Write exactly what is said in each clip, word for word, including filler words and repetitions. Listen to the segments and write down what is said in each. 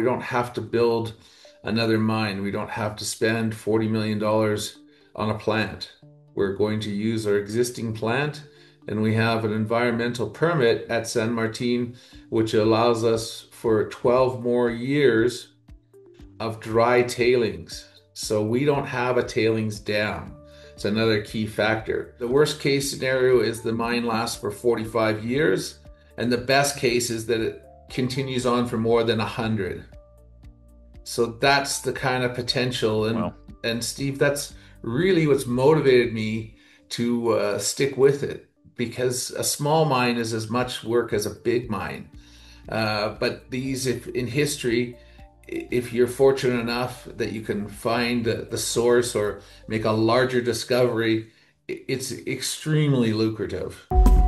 don't have to build another mine. We don't have to spend forty million dollars on a plant. We're going to use our existing plant, and we have an environmental permit at San Martin, which allows us for twelve more years of dry tailings. So we don't have a tailings dam. It's another key factor. The worst case scenario is the mine lasts for forty-five years, and the best case is that it continues on for more than one hundred. So that's the kind of potential. And Well, and Steve, that's really what's motivated me to uh, stick with it, because a small mine is as much work as a big mine. Uh, but these, if in history, if you're fortunate enough that you can find the, the source or make a larger discovery, it's extremely lucrative.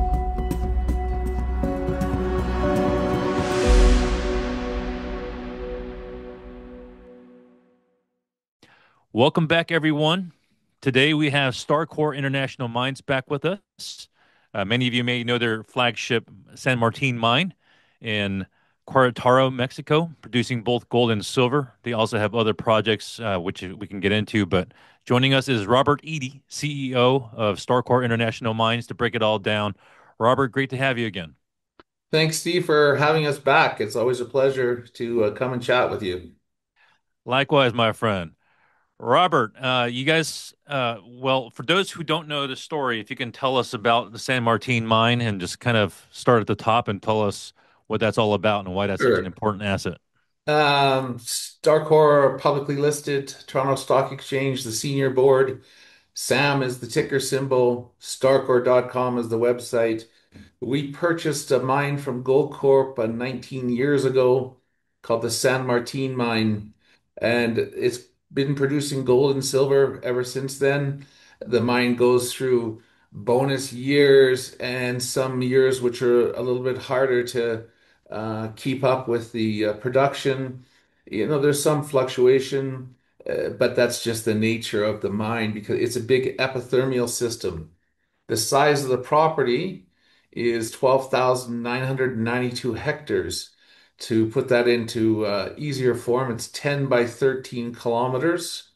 welcome back, everyone. Today we have Starcore International Mines back with us. Uh, many of you may know their flagship San Martin mine in Querétaro, Mexico, producing both gold and silver. They also have other projects uh, which we can get into, but joining us is Robert Eady, C E O of Starcore International Mines, to break it all down. Robert, great to have you again. Thanks, Steve, for having us back. It's always a pleasure to uh, come and chat with you. Likewise, my friend. Robert, uh, you guys, uh, well, for those who don't know the story, if you can tell us about the San Martin mine and just kind of start at the top and tell us what that's all about and why that's such an Sure. important asset. Um, Starcore publicly listed, Toronto Stock Exchange, the senior board. SAM is the ticker symbol. Starcore dot com is the website. We purchased a mine from Goldcorp uh, nineteen years ago called the San Martin mine, and it's been producing gold and silver ever since then. The mine goes through bonus years and some years which are a little bit harder to uh, keep up with the uh, production. You know, there's some fluctuation, uh, but that's just the nature of the mine because it's a big epithermal system. The size of the property is twelve thousand nine hundred ninety-two hectares. To put that into uh, easier form, it's ten by thirteen kilometers.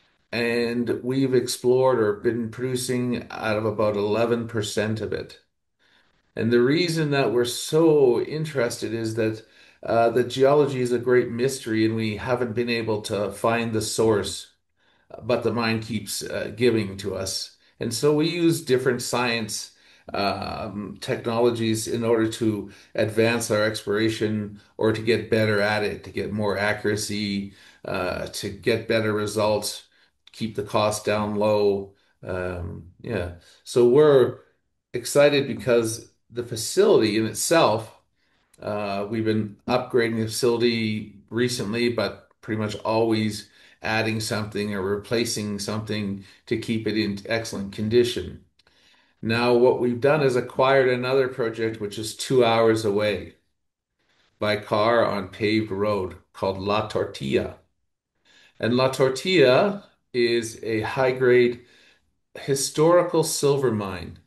And we've explored or been producing out of about eleven percent of it. And the reason that we're so interested is that uh, the geology is a great mystery, and we haven't been able to find the source, but the mind keeps uh, giving to us. And so we use different science um, technologies in order to advance our exploration or to get better at it, to get more accuracy, uh, to get better results, keep the cost down low. Um, yeah. So we're excited because the facility in itself, uh, we've been upgrading the facility recently, but pretty much always adding something or replacing something to keep it in excellent condition. Now, what we've done is acquired another project which is two hours away by car on paved road called La Tortilla. And La Tortilla is a high-grade historical silver mine.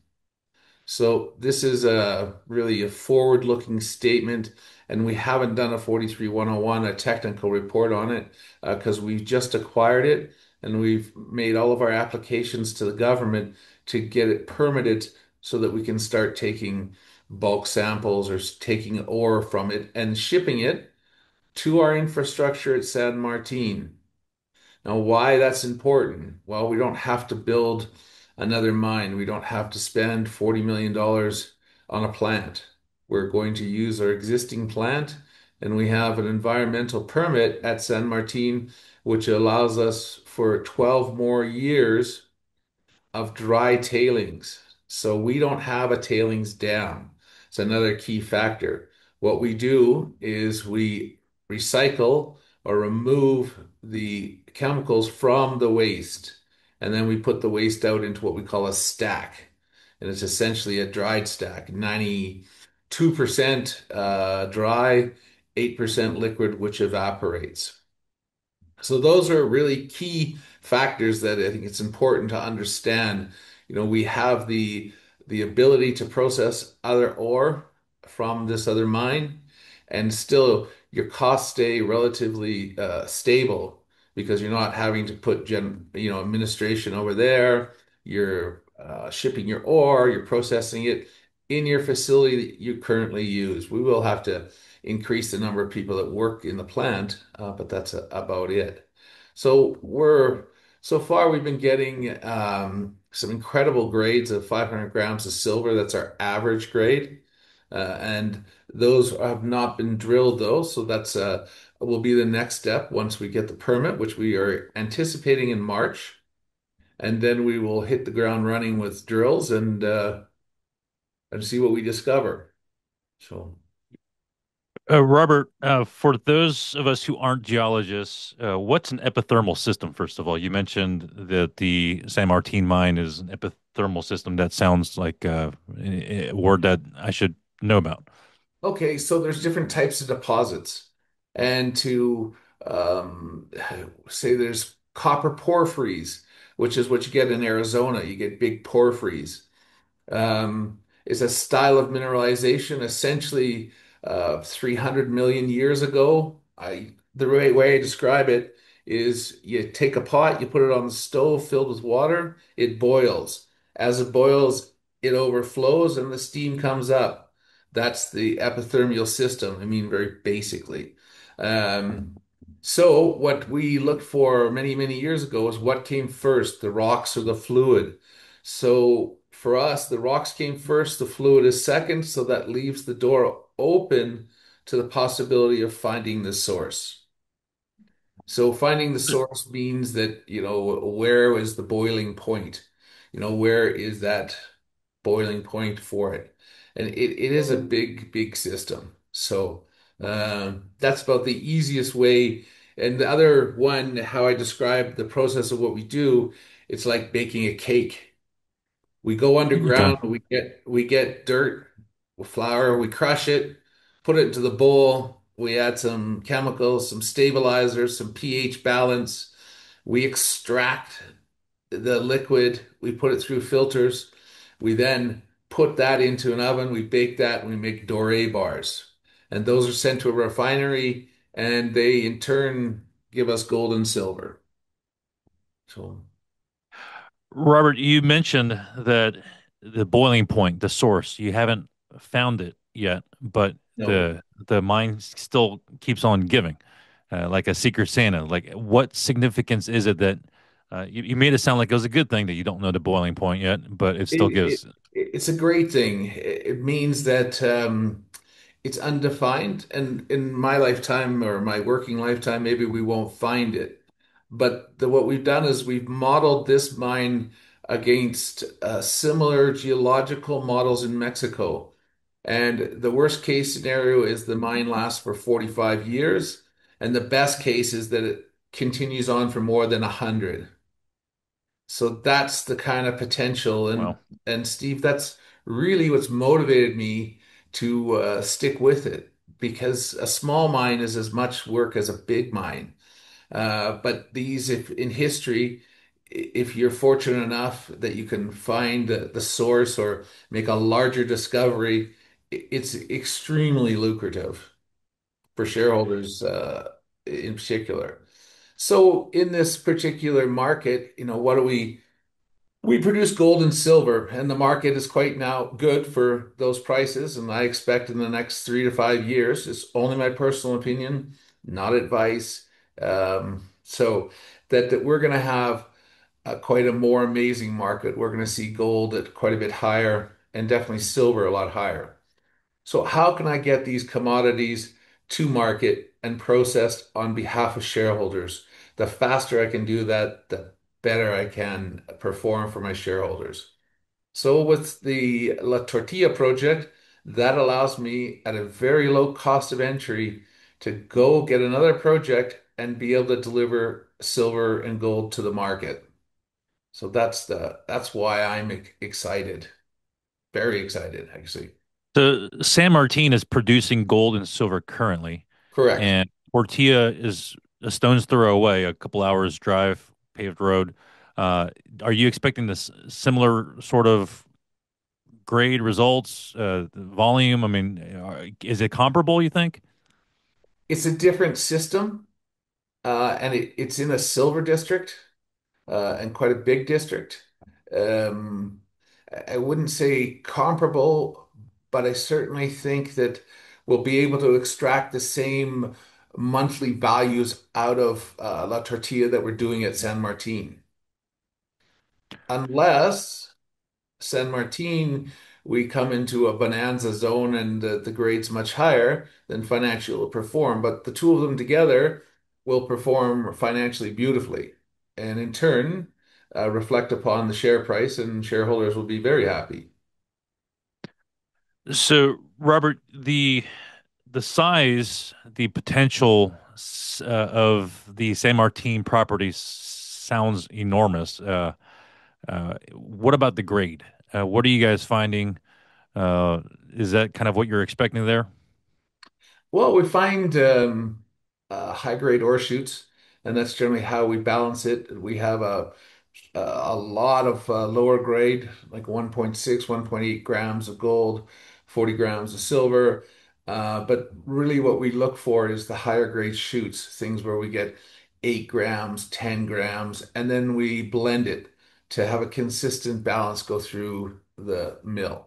So this is a really a forward-looking statement, and we haven't done a forty-three one oh one, a technical report on it, because we've just acquired it and we've made all of our applications to the government to get it permitted so that we can start taking bulk samples or s- taking ore from it and shipping it to our infrastructure at San Martin. Now, why that's important? Well, we don't have to build another mine. We don't have to spend forty million dollars on a plant. We're going to use our existing plant, and we have an environmental permit at San Martin, which allows us for twelve more years of dry tailings. So we don't have a tailings dam. It's another key factor. What we do is we recycle or remove the chemicals from the waste, and then we put the waste out into what we call a stack. And it's essentially a dried stack, ninety-two percent uh, dry, eight percent liquid, which evaporates. So those are really key factors that I think it's important to understand. You know, we have the the ability to process other ore from this other mine and still your costs stay relatively uh, stable because you're not having to put gen, you know, administration over there. You're uh, shipping your ore, you're processing it in your facility that you currently use. We will have to increase the number of people that work in the plant, uh, but that's a, about it. So we're so far we've been getting um, some incredible grades of five hundred grams of silver. That's our average grade. Uh, and those have not been drilled though, so that's uh, will be the next step once we get the permit, which we are anticipating in March, and then we will hit the ground running with drills and uh, and see what we discover. So, Uh, Robert, uh, for those of us who aren't geologists, uh, what's an epithermal system, first of all? You mentioned that the San Martin mine is an epithermal system. That sounds like uh, a a word that I should know about. okay, so there's different types of deposits, and to um, say there's copper porphyries, which is what you get in Arizona. You get big porphyries. Um, is a style of mineralization essentially uh, three hundred million years ago. I the right way I describe it is you take a pot, you put it on the stove filled with water, it boils. As it boils, it overflows and the steam comes up. That's the epithermal system. I mean, very basically. Um, so what we looked for many, many years ago is what came first, the rocks or the fluid. So for us, the rocks came first, the fluid is second, so that leaves the door open to the possibility of finding the source. So finding the source means that, you know, where is the boiling point? You know, where is that boiling point for it? And it, it is a big, big system. So um, that's about the easiest way. And the other one, how I describe the process of what we do, it's like baking a cake. We go Okay. underground, we get we get dirt, flour, we crush it, put it into the bowl. We add some chemicals, some stabilizers, some pH balance. We extract the liquid, we put it through filters. We then put that into an oven, we bake that, and we make doré bars. And those are sent to a refinery, and they in turn give us gold and silver. So, Robert, you mentioned that the boiling point, the source, you haven't found it yet, but no. the the mine still keeps on giving, uh, like a secret Santa. Like, what significance is it that uh, you, you made it sound like it was a good thing that you don't know the boiling point yet, but it still It, it gives. it's a great thing. It it means that um, it's undefined, and in my lifetime or my working lifetime, maybe we won't find it. But the, what we've done is we've modeled this mine against uh, similar geological models in Mexico. And the worst case scenario is the mine lasts for forty-five years, and the best case is that it continues on for more than one hundred. So that's the kind of potential. And Well, and Steve, that's really what's motivated me to uh, stick with it because a small mine is as much work as a big mine. Uh, but these, if in history, i- if you're fortunate enough that you can find the, the source or make a larger discovery, i- it's extremely lucrative for shareholders, uh, in particular. So in this particular market, you know, what do we we produce gold and silver, and the market is quite now good for those prices. And I expect in the next three to five years, it's only my personal opinion, not advice. Um, so that, that we're going to have uh, quite a more amazing market. We're going to see gold at quite a bit higher and definitely silver a lot higher. So how can I get these commodities to market and processed on behalf of shareholders? The faster I can do that, the better I can perform for my shareholders. So with the La Tortilla project, that allows me at a very low cost of entry to go get another project and be able to deliver silver and gold to the market. So that's the that's why I'm e- excited, very excited actually. so San Martin is producing gold and silver currently, Correct. and Portilla is a stone's throw away, a couple hours drive, paved road. Uh, are you expecting this similar sort of grade results, uh, volume? I mean, are- is it comparable, you think? it's a different system, uh, and it, it's in a silver district, uh, and quite a big district. Um, I I wouldn't say comparable, but I certainly think that we'll be able to extract the same monthly values out of uh, La Tortilla that we're doing at San Martin. Unless San Martin, we come into a bonanza zone and uh, the grade's much higher, then financially will perform. But the two of them together will perform financially beautifully, and in turn, uh, reflect upon the share price, and shareholders will be very happy. So, Robert, the the size, the potential s- uh, of the San Martin property sounds enormous. Uh, uh, what about the grade? Uh, what are you guys finding? Uh, is that kind of what you're expecting there? Well, we find um, uh, high grade ore shoots, and that's generally how we balance it. We have a a lot of uh, lower grade, like one point six, one point eight grams of gold, forty grams of silver. Uh, but really, what we look for is the higher grade shoots, things where we get eight grams, ten grams, and then we blend it to have a consistent balance go through the mill.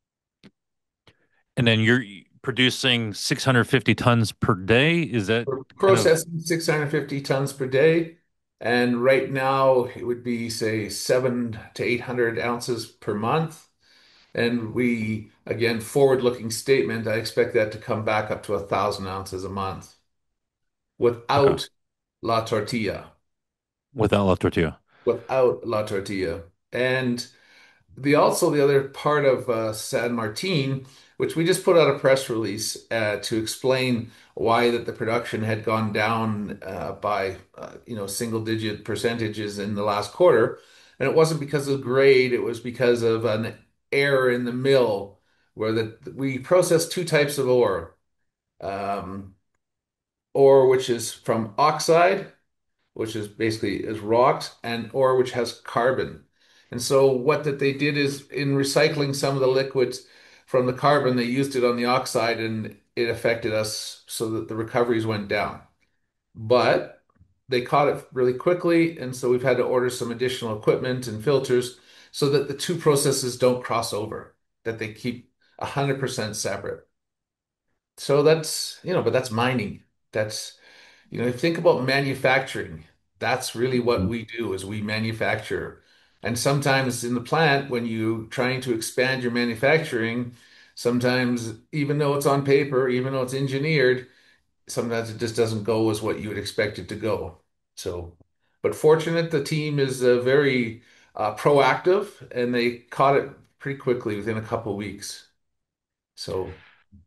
And then you're producing six hundred fifty tons per day. Is that We're kind of processing six hundred fifty tons per day. And right now, it would be, say, seven to eight hundred ounces per month. And we, again, forward-looking statement, I expect that to come back up to a thousand ounces a month okay without La Tortilla, without La Tortilla? without La Tortilla. And the also the other part of uh, San Martin, which we just put out a press release uh, to explain why that the production had gone down uh, by uh, you know single digit percentages in the last quarter, and it wasn't because of grade, it was because of an error in the mill where the we process two types of ore, um, ore which is from oxide, which is basically is rocks, and ore which has carbon. And so what that they did is in recycling some of the liquids from the carbon, they used it on the oxide and it affected us so that the recoveries went down. But they caught it really quickly, and so we've had to order some additional equipment and filters so that the two processes don't cross over, that they keep one hundred percent separate. So that's, you know, but that's mining. That's you know, if you think about manufacturing, that's really what Mhm. we do is we manufacture. And sometimes in the plant, when you trying to expand your manufacturing, sometimes even though it's on paper, even though it's engineered, sometimes it just doesn't go as what you would expect it to go. So, but fortunate, the team is uh, very uh, proactive and they caught it pretty quickly within a couple of weeks. So,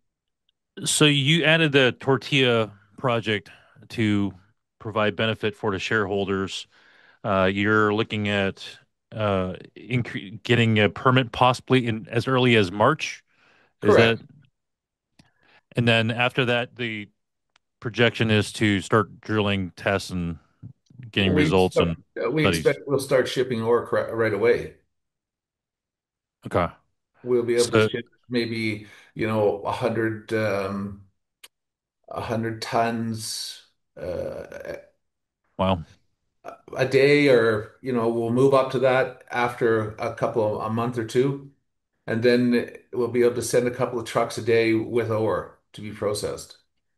So you added the tortilla project to provide benefit for the shareholders. Uh, you're looking at uh, incre getting a permit possibly in as early as March. Is that? correct. And then after that, the projection is to start drilling tests and getting We results expect, and we studies. expect we'll start shipping ore cor- right away. Okay. We'll be able to So, ship maybe, you know, a hundred um a hundred tons uh, wow. a day, or you know, we'll move up to that after a couple of a month or two, and then we'll be able to send a couple of trucks a day with ore to be processed.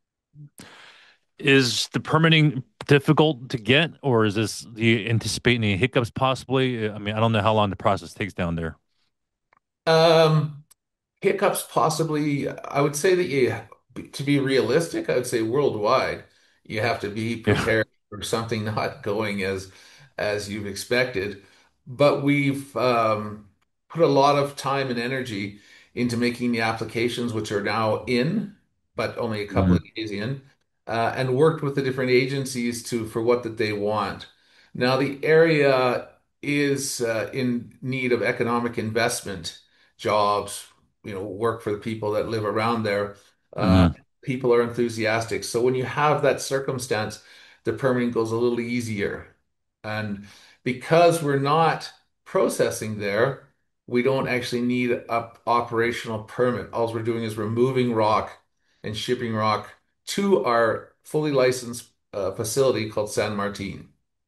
Is the permitting difficult to get, or is this, do you anticipate any hiccups possibly? I mean, I don't know how long the process takes down there. Um, Hiccups possibly. I would say that you, to be realistic, I would say worldwide, you have to be Yeah. prepared for something not going as as you've expected. But we've um, put a lot of time and energy into making the applications, which are now in, but only a couple Mhm. of days in, uh, and worked with the different agencies to for what that they want. Now the area is uh, in need of economic investment, jobs, you know, work for the people that live around there. Uh, Mhm. People are enthusiastic. So when you have that circumstance, the permitting goes a little easier. And because we're not processing there, we don't actually need a operational permit. All we're doing is removing rock and shipping rock to our fully licensed uh, facility called San Martin.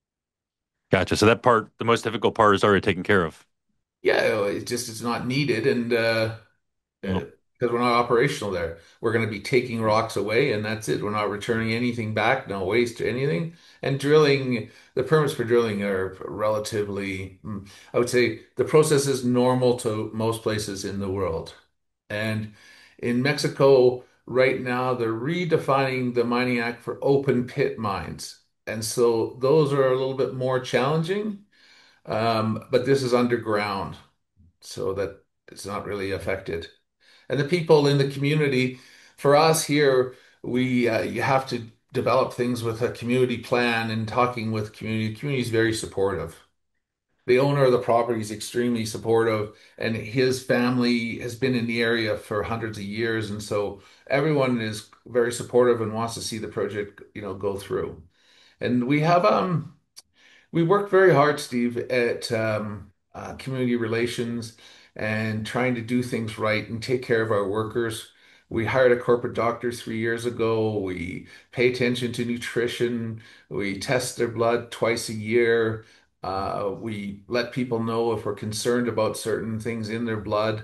Gotcha. So that part, the most difficult part, is already taken care of. Yeah, it just it's not needed, and uh, Well, because we're not operational there. We're going to be taking rocks away, and that's it. We're not returning anything back, no waste or anything. And drilling, the permits for drilling are relatively, mm, I would say the process is normal to most places in the world. And in Mexico, right now, they're redefining the Mining Act for open pit mines. And so those are a little bit more challenging, um, but this is underground, so that it's not really affected. And the people in the community, for us here, we uh, you have to develop things with a community plan and talking with community. The community is very supportive. The owner of the property is extremely supportive, and his family has been in the area for hundreds of years, and so everyone is very supportive and wants to see the project, you know, go through. And we have um we worked very hard, Steve, at um, uh, community relations and trying to do things right and take care of our workers. We hired a corporate doctor three years ago. We pay attention to nutrition. We test their blood twice a year. Uh, we let people know if we're concerned about certain things in their blood.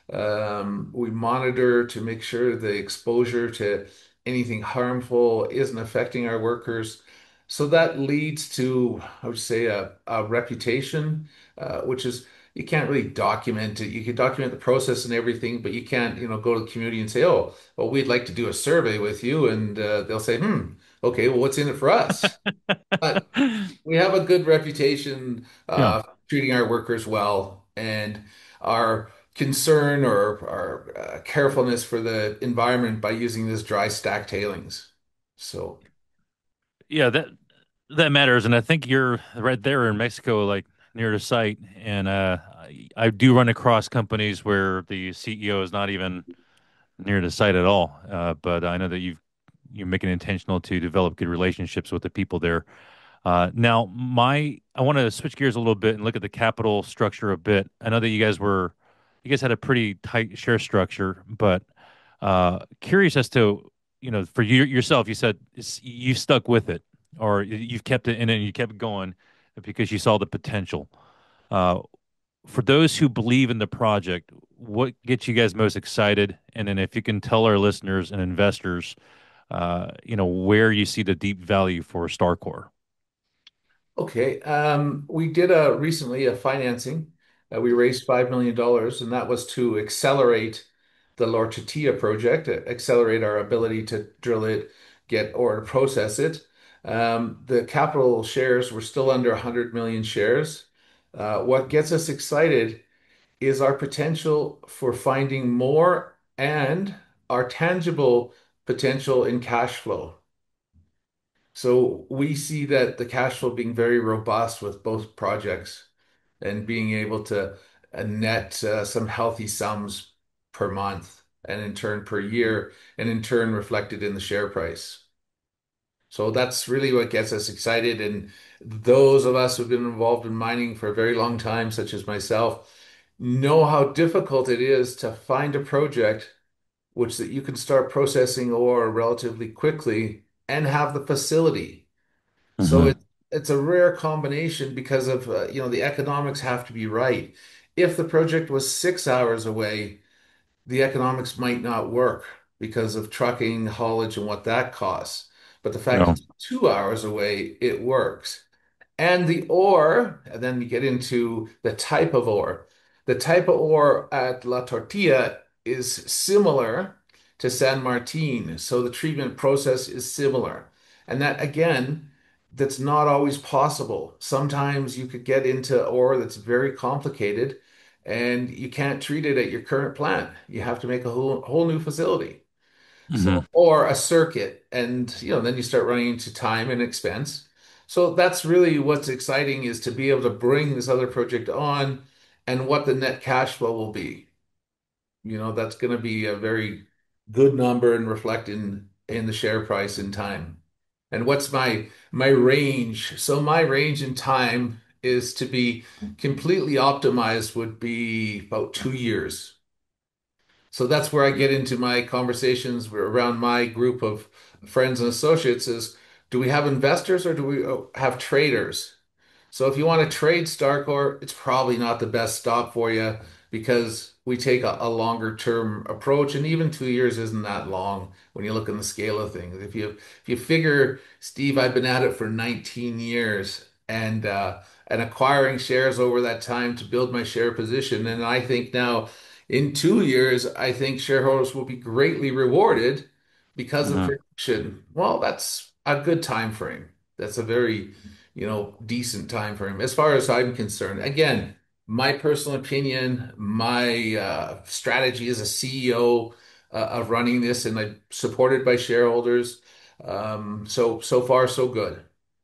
Um, we monitor to make sure the exposure to anything harmful isn't affecting our workers. So that leads to, I would say, a, a reputation, uh, which is you can't really document it. You can document the process and everything, but you can't, you know, go to the community and say, "Oh, well, we'd like to do a survey with you," and uh, they'll say, "Hmm, okay, well, what's in it for us?" But we have a good reputation, yeah. uh, treating our workers well, and our concern or our uh, carefulness for the environment by using this dry stack tailings. So. Yeah, that that matters, and I think you're right there in Mexico, like near the site. And uh, I, I do run across companies where the C E O is not even near the site at all. Uh, but I know that you've you're making it intentional to develop good relationships with the people there. Uh, now, my I want to switch gears a little bit and look at the capital structure a bit. I know that you guys were you guys had a pretty tight share structure, but uh, curious as to, you know, for you yourself, you said it's, you stuck with it, or you've kept it in and you kept going because you saw the potential. Uh, for those who believe in the project, what gets you guys most excited? And then if you can tell our listeners and investors, uh, you know, where you see the deep value for StarCore. Okay. Um, we did a recently a financing. Uh, we raised five million dollars, and that was to accelerate the La Tortilla project, uh, accelerate our ability to drill it, get or to process it. Um, the capital shares were still under one hundred million shares. Uh, what gets us excited is our potential for finding more and our tangible potential in cash flow. So we see that the cash flow being very robust with both projects and being able to uh, net uh, some healthy sums per month and in turn per year and in turn reflected in the share price. So that's really what gets us excited. And those of us who've been involved in mining for a very long time, such as myself, know how difficult it is to find a project which that you can start processing ore relatively quickly and have the facility. So Hmm. it, it's a rare combination because of, uh, you know, the economics have to be right. If the project was six hours away, the economics might not work because of trucking, haulage, and what that costs. But the fact No. it's two hours away, it works. And the ore, and then you get into the type of ore. The type of ore at La Tortilla is similar to San Martin, so the treatment process is similar. And that, again, that's not always possible. Sometimes you could get into ore that's very complicated and you can't treat it at your current plant. You have to make a whole, whole new facility. Hmm. So, or a circuit, and you know, then you start running into time and expense. So that's really what's exciting is to be able to bring this other project on and what the net cash flow will be. You know, that's going to be a very good number and reflect in in the share price in time. And what's my my range? So my range in time is to be completely optimized would be about two years. So that's where I get into my conversations around my group of friends and associates is, do we have investors or do we uh, have traders? So if you want to trade Starcore, it's probably not the best stop for you because we take a, a longer term approach, and even two years isn't that long when you look in the scale of things. If you if you figure, Steve, I've been at it for nineteen years and uh, and acquiring shares over that time to build my share position, and I think now in two years, I think shareholders will be greatly rewarded because of Mhm. prediction. Well, that's a good time frame. That's a very you know, decent time frame as far as I'm concerned. Again, my personal opinion, my uh, strategy as a C E O uh, of running this, and I'm supported by shareholders. Um, so so far so good.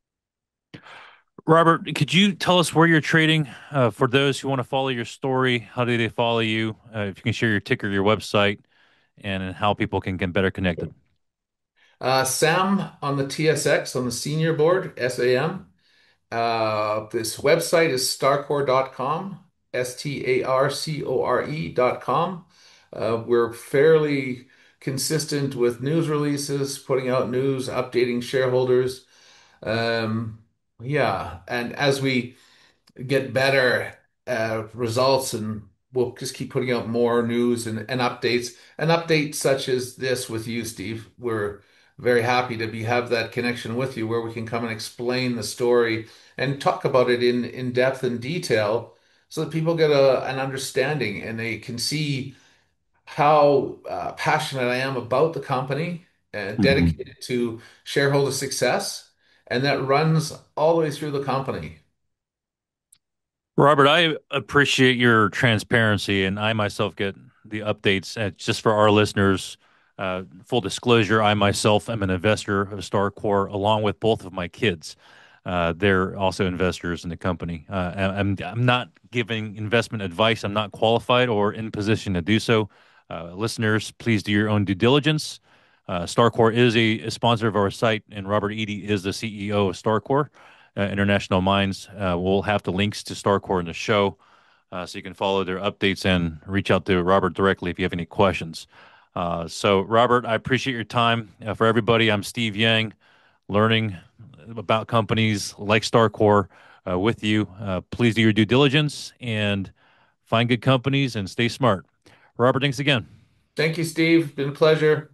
Robert, could you tell us where you're trading? Uh, for those who want to follow your story, how do they follow you? Uh, if you can share your ticker, your website, and how people can get better connected. Uh, Sam on the T S X on the senior board, S A M. Uh, this website is starcore dot com, S T A R C O R E dot com. Uh, we're fairly consistent with news releases, putting out news, updating shareholders. Um, yeah, and as we get better uh, results, and we'll just keep putting out more news and, and updates. An update such as this with you, Steve. We're very happy to be have that connection with you where we can come and explain the story and talk about it in, in depth and detail so that people get a, an understanding and they can see how uh, passionate I am about the company and Mhm. dedicated to shareholder success. And that runs all the way through the company. Robert, I appreciate your transparency, and I myself get the updates. Uh, just for our listeners, uh, full disclosure, I myself am an investor of StarCore along with both of my kids. Uh, they're also investors in the company. Uh, I- I'm, I'm not giving investment advice. I'm not qualified or in position to do so. Uh, listeners, please do your own due diligence. Uh, StarCore is a, a sponsor of our site, and Robert Eady is the C E O of StarCore uh, International Minds. Uh, we'll have the links to StarCore in the show, uh, so you can follow their updates and reach out to Robert directly if you have any questions. Uh, so, Robert, I appreciate your time. Uh, for everybody, I'm Steve Yang, learning about companies like StarCore uh, with you. Uh, please do your due diligence and find good companies and stay smart. Robert, thanks again. Thank you, Steve. Been a pleasure.